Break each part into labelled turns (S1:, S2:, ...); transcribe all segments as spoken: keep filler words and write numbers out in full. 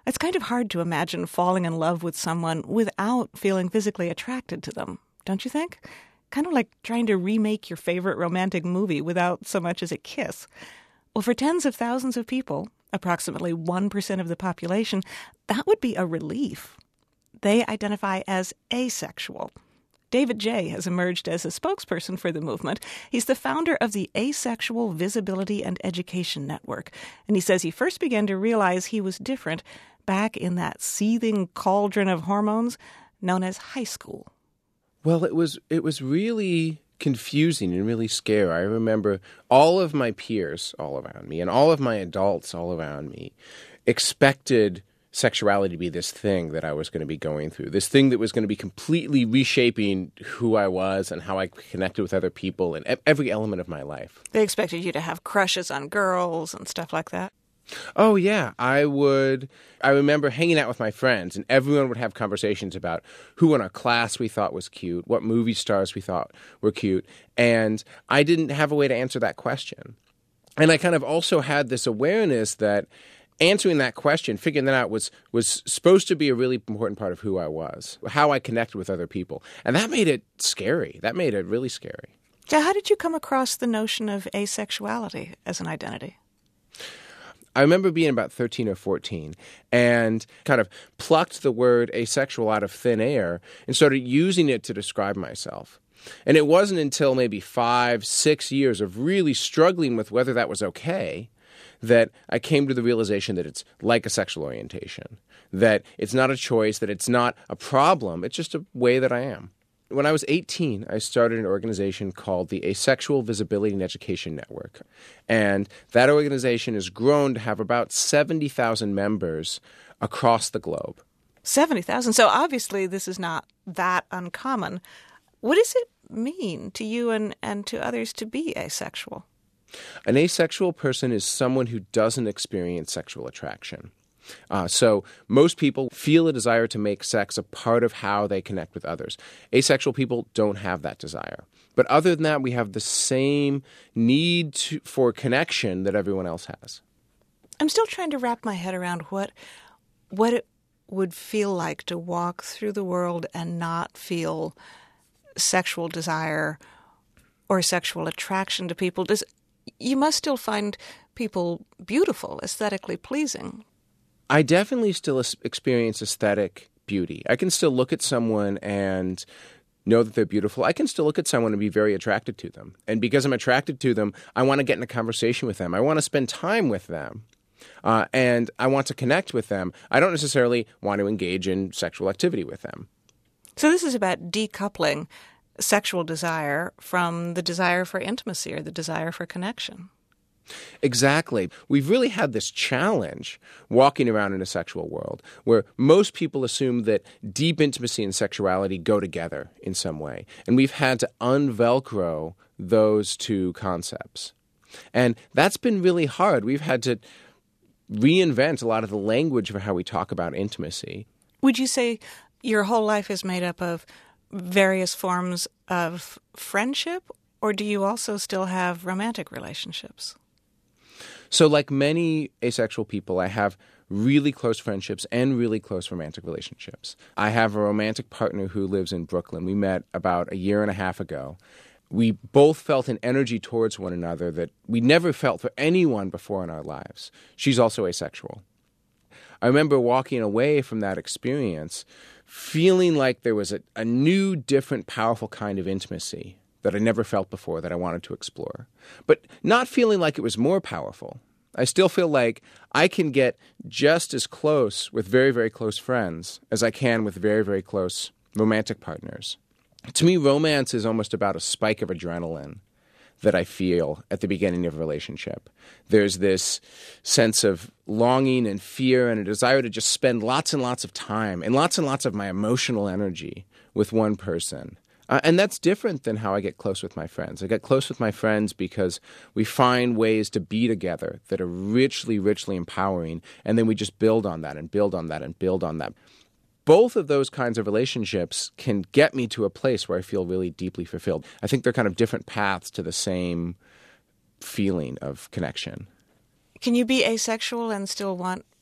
S1: It's kind of hard to imagine falling in love with someone without feeling physically attracted to them, don't you think? Kind of like trying to remake your favorite romantic movie without so much as a kiss. Well, for tens of thousands of people, approximately one percent of the population, that would be a relief. They identify as asexual. David Jay has emerged as a spokesperson for the movement. He's the founder of the Asexual Visibility and Education Network. And he says he first began to realize he was different back in that seething cauldron of hormones known as high school.
S2: Well, it was it was really confusing and really scary. I remember all of my peers all around me and all of my adults all around me expected sexuality to be this thing that I was going to be going through, this thing that was going to be completely reshaping who I was and how I connected with other people and every element of my life.
S1: They expected you to have crushes on girls and stuff like that.
S2: Oh, yeah. I would. I remember hanging out with my friends, and everyone would have conversations about who in our class we thought was cute, what movie stars we thought were cute, and I didn't have a way to answer that question. And I kind of also had this awareness that answering that question, figuring that out, was was supposed to be a really important part of who I was, how I connected with other people. And that made it scary. That made it really scary.
S1: So how did you come across the notion of asexuality as an identity?
S2: I remember being about thirteen or fourteen and kind of plucked the word asexual out of thin air and started using it to describe myself. And it wasn't until maybe five, six years of really struggling with whether that was okay that I came to the realization that it's like a sexual orientation, that it's not a choice, that it's not a problem, it's just a way that I am. When I was eighteen, I started an organization called the Asexual Visibility and Education Network. And that organization has grown to have about seventy thousand members across the globe.
S1: seventy thousand? So obviously this is not that uncommon. What does it mean to you and, and to others to be asexual?
S2: An asexual person is someone who doesn't experience sexual attraction. Uh, so most people feel a desire to make sex a part of how they connect with others. Asexual people don't have that desire. But other than that, we have the same need to, for connection that everyone else has.
S1: I'm still trying to wrap my head around what what it would feel like to walk through the world and not feel sexual desire or sexual attraction to people. Does you must still find people beautiful, aesthetically pleasing.
S2: I definitely still experience aesthetic beauty. I can still look at someone and know that they're beautiful. I can still look at someone and be very attracted to them. And because I'm attracted to them, I want to get in a conversation with them. I want to spend time with them. Uh, and I want to connect with them. I don't necessarily want to engage in sexual activity with them.
S1: So this is about decoupling sexual desire from the desire for intimacy or the desire for connection.
S2: Exactly. We've really had this challenge walking around in a sexual world where most people assume that deep intimacy and sexuality go together in some way. And we've had to unvelcro those two concepts. And that's been really hard. We've had to reinvent a lot of the language for how we talk about intimacy.
S1: Would you say your whole life is made up of various forms of friendship, or do you also still have romantic relationships?
S2: So like many asexual people, I have really close friendships and really close romantic relationships. I have a romantic partner who lives in Brooklyn. We met about a year and a half ago. We both felt an energy towards one another that we never felt for anyone before in our lives. She's also asexual. I remember walking away from that experience feeling like there was a, a new, different, powerful kind of intimacy that I never felt before that I wanted to explore. But not feeling like it was more powerful. I still feel like I can get just as close with very, very close friends as I can with very, very close romantic partners. To me, romance is almost about a spike of adrenaline that I feel at the beginning of a relationship. There's this sense of longing and fear and a desire to just spend lots and lots of time and lots and lots of my emotional energy with one person. Uh, and that's different than how I get close with my friends. I get close with my friends because we find ways to be together that are richly, richly empowering, and then we just build on that and build on that and build on that. Both of those kinds of relationships can get me to a place where I feel really deeply fulfilled. I think they're kind of different paths to the same feeling of connection.
S1: Can you be asexual and still want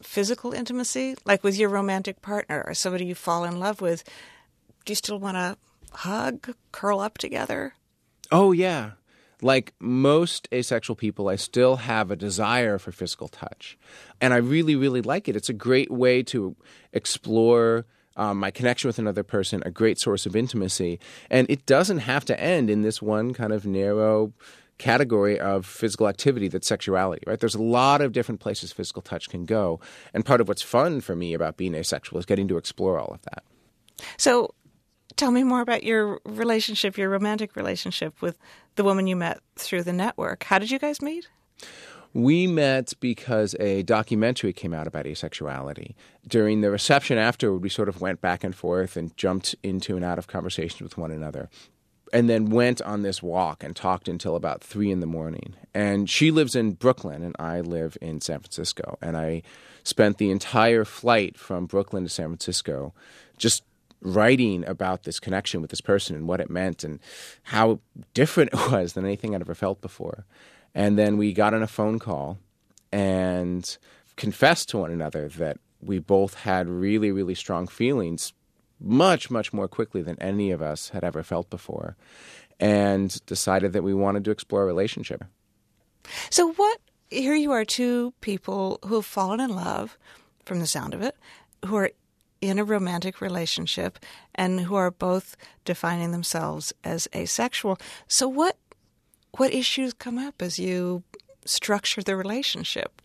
S1: physical intimacy? Like with your romantic partner or somebody you fall in love with, do you still want to hug, curl up together?
S2: Oh, yeah. Like most asexual people, I still have a desire for physical touch. And I really, really like it. It's a great way to explore um, my connection with another person, a great source of intimacy. And it doesn't have to end in this one kind of narrow category of physical activity that's sexuality, right? There's a lot of different places physical touch can go. And part of what's fun for me about being asexual is getting to explore all of that.
S1: So tell me more about your relationship, your romantic relationship with the woman you met through the network. How did you guys meet?
S2: We met because a documentary came out about asexuality. During the reception afterward, we sort of went back and forth and jumped into and out of conversations with one another, and then went on this walk and talked until about three in the morning. And she lives in Brooklyn, and I live in San Francisco. And I spent the entire flight from Brooklyn to San Francisco just writing about this connection with this person and what it meant and how different it was than anything I'd ever felt before. And then we got on a phone call and confessed to one another that we both had really, really strong feelings much, much more quickly than any of us had ever felt before, and decided that we wanted to explore a relationship.
S1: So what, here you are, two people who have fallen in love, from the sound of it, who are in a romantic relationship and who are both defining themselves as asexual. So what what issues come up as you structure the relationship?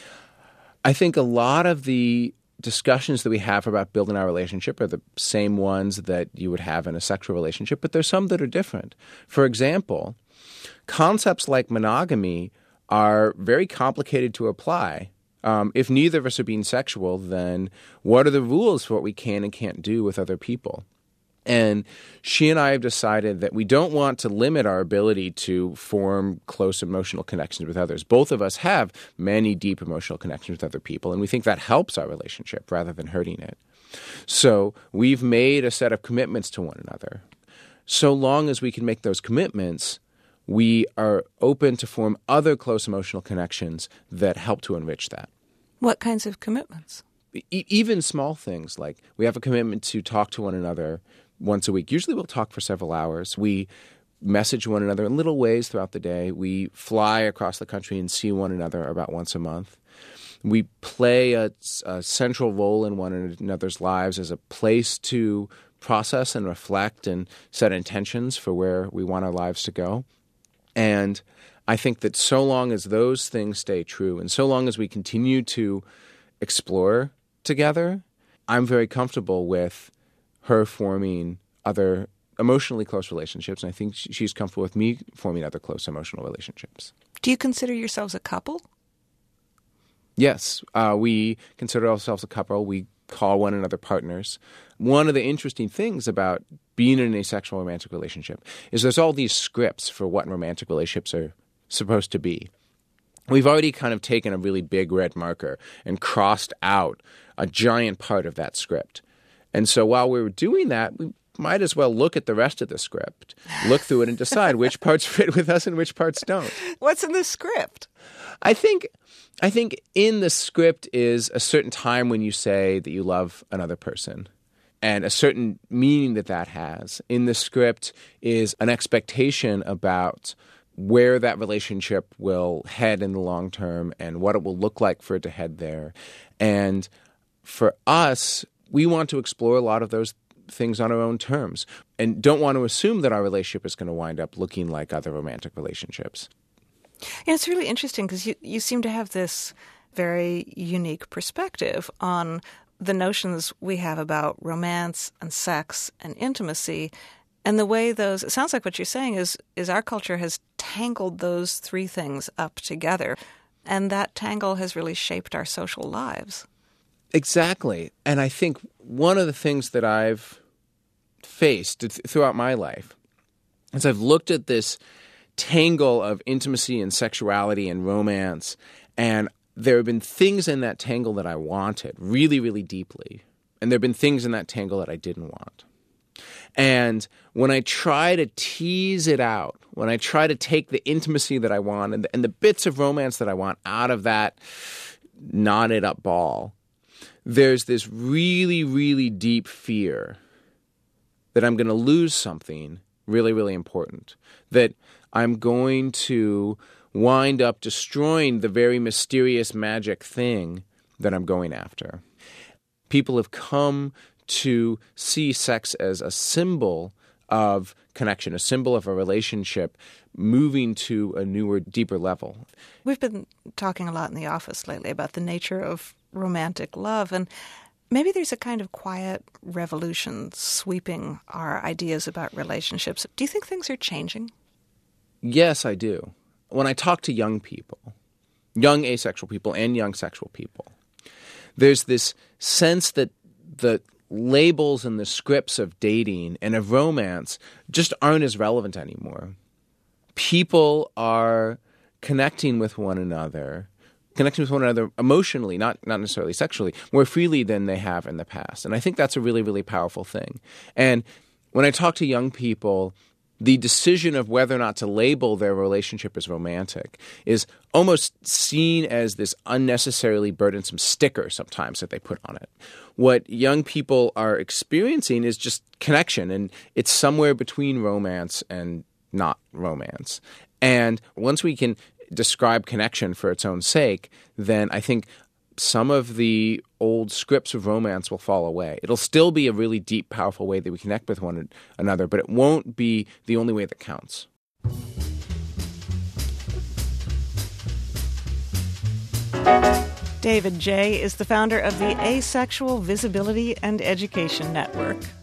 S2: I think a lot of the discussions that we have about building our relationship are the same ones that you would have in a sexual relationship, but there's some that are different. For example, concepts like monogamy are very complicated to apply. Um, if neither of us are being sexual, then what are the rules for what we can and can't do with other people? And she and I have decided that we don't want to limit our ability to form close emotional connections with others. Both of us have many deep emotional connections with other people, and we think that helps our relationship rather than hurting it. So we've made a set of commitments to one another. So long as we can make those commitments, we are open to form other close emotional connections that help to enrich that.
S1: What kinds of commitments?
S2: E- even small things, like we have a commitment to talk to one another once a week. Usually we'll talk for several hours. We message one another in little ways throughout the day. We fly across the country and see one another about once a month. We play a, a central role in one another's lives as a place to process and reflect and set intentions for where we want our lives to go. And I think that so long as those things stay true and so long as we continue to explore together, I'm very comfortable with her forming other emotionally close relationships, and I think she's comfortable with me forming other close emotional relationships.
S1: Do you consider yourselves a couple?
S2: Yes, uh, we consider ourselves a couple. We call one another partners. One of the interesting things about being in an asexual romantic relationship is there's all these scripts for what romantic relationships are supposed to be. We've already kind of taken a really big red marker and crossed out a giant part of that script. And so while we were doing that, we might as well look at the rest of the script, look through it and decide which parts fit with us and which parts don't.
S1: What's in the script?
S2: I think I think in the script is a certain time when you say that you love another person and a certain meaning that that has. In the script is an expectation about where that relationship will head in the long term and what it will look like for it to head there. And for us, we want to explore a lot of those things on our own terms and don't want to assume that our relationship is going to wind up looking like other romantic relationships.
S1: Yeah, it's really interesting because you, you seem to have this very unique perspective on the notions we have about romance and sex and intimacy and the way those, it sounds like what you're saying is, is our culture has tangled those three things up together, and that tangle has really shaped our social lives.
S2: Exactly. And I think one of the things that I've faced th- throughout my life is I've looked at this tangle of intimacy and sexuality and romance, and there have been things in that tangle that I wanted really, really deeply, and there have been things in that tangle that I didn't want. And when I try to tease it out, when I try to take the intimacy that I want and the, and the bits of romance that I want out of that knotted up ball, there's this really, really deep fear that I'm going to lose something really, really important, that I'm going to wind up destroying the very mysterious magic thing that I'm going after. People have come to see sex as a symbol of connection, a symbol of a relationship moving to a newer, deeper level.
S1: We've been talking a lot in the office lately about the nature of romantic love, and maybe there's a kind of quiet revolution sweeping our ideas about relationships. Do you think things are changing?
S2: Yes, I do. When I talk to young people, young asexual people and young sexual people, there's this sense that the labels and the scripts of dating and of romance just aren't as relevant anymore. People are connecting with one another, connecting with one another emotionally, not not necessarily sexually, more freely than they have in the past. And I think that's a really, really powerful thing. And when I talk to young people, the decision of whether or not to label their relationship as romantic is almost seen as this unnecessarily burdensome sticker sometimes that they put on it. What young people are experiencing is just connection, and it's somewhere between romance and not romance. And once we can describe connection for its own sake, then I think some of the old scripts of romance will fall away. It'll still be a really deep, powerful way that we connect with one another, but it won't be the only way that counts.
S1: David Jay is the founder of the Asexual Visibility and Education Network.